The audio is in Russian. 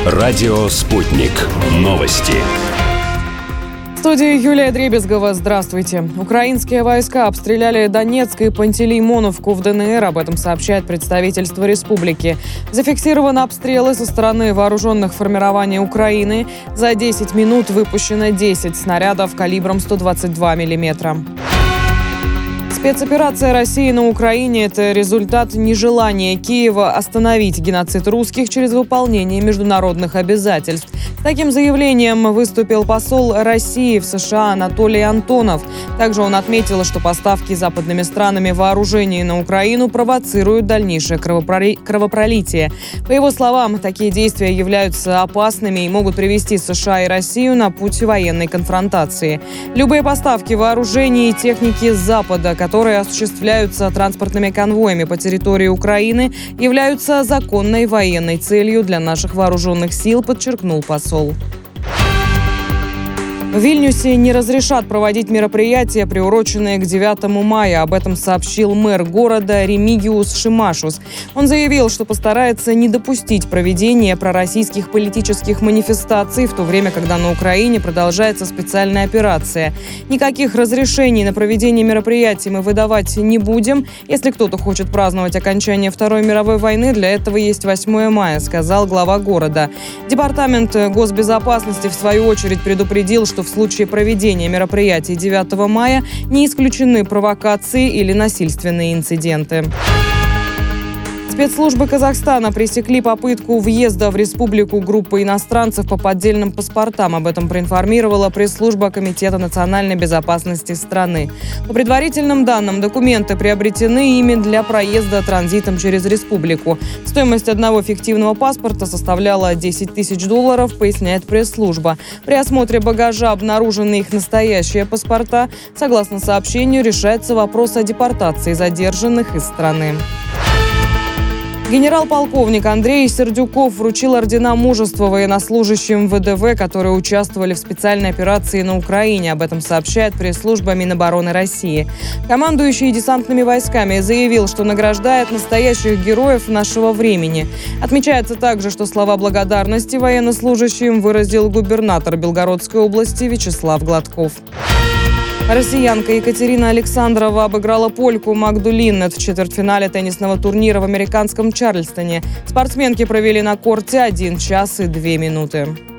Радио «Спутник». Новости. В студии Юлия Дребезгова. Здравствуйте. Украинские войска обстреляли Донецк и Пантелеймоновку в ДНР. Об этом сообщает представительство республики. Зафиксированы обстрелы со стороны вооруженных формирований Украины. За 10 минут выпущено 10 снарядов калибром 122 миллиметра. Спецоперация России на Украине – это результат нежелания Киева остановить геноцид русских через выполнение международных обязательств. С таким заявлением выступил посол России в США Анатолий Антонов. Также он отметил, что поставки западными странами вооружений на Украину провоцируют дальнейшее кровопролитие. По его словам, такие действия являются опасными и могут привести США и Россию на путь военной конфронтации. Любые поставки вооружений и техники с Запада, которые осуществляются транспортными конвоями по территории Украины, являются законной военной целью для наших вооруженных сил, подчеркнул посол. В Вильнюсе не разрешат проводить мероприятия, приуроченные к 9 мая. Об этом сообщил мэр города Ремигиус Шимашус. Он заявил, что постарается не допустить проведения пророссийских политических манифестаций, в то время, когда на Украине продолжается специальная операция. Никаких разрешений на проведение мероприятий мы выдавать не будем. Если кто-то хочет праздновать окончание Второй мировой войны, для этого есть 8 мая, сказал глава города. Департамент госбезопасности, в свою очередь, предупредил, что в случае проведения мероприятий 9 мая не исключены провокации или насильственные инциденты. Спецслужбы Казахстана пресекли попытку въезда в республику группы иностранцев по поддельным паспортам. Об этом проинформировала пресс-служба Комитета национальной безопасности страны. По предварительным данным, документы приобретены ими для проезда транзитом через республику. Стоимость одного фиктивного паспорта составляла $10 тысяч, поясняет пресс-служба. При осмотре багажа обнаружены их настоящие паспорта. Согласно сообщению, решается вопрос о депортации задержанных из страны. Генерал-полковник Андрей Сердюков вручил ордена мужества военнослужащим ВДВ, которые участвовали в специальной операции на Украине. Об этом сообщает пресс-служба Минобороны России. Командующий десантными войсками заявил, что награждает настоящих героев нашего времени. Отмечается также, что слова благодарности военнослужащим выразил губернатор Белгородской области Вячеслав Гладков. Россиянка Екатерина Александрова обыграла польку Магду Линнет в четвертьфинале теннисного турнира в американском Чарльстоне. Спортсменки провели на корте 1 час и 2 минуты.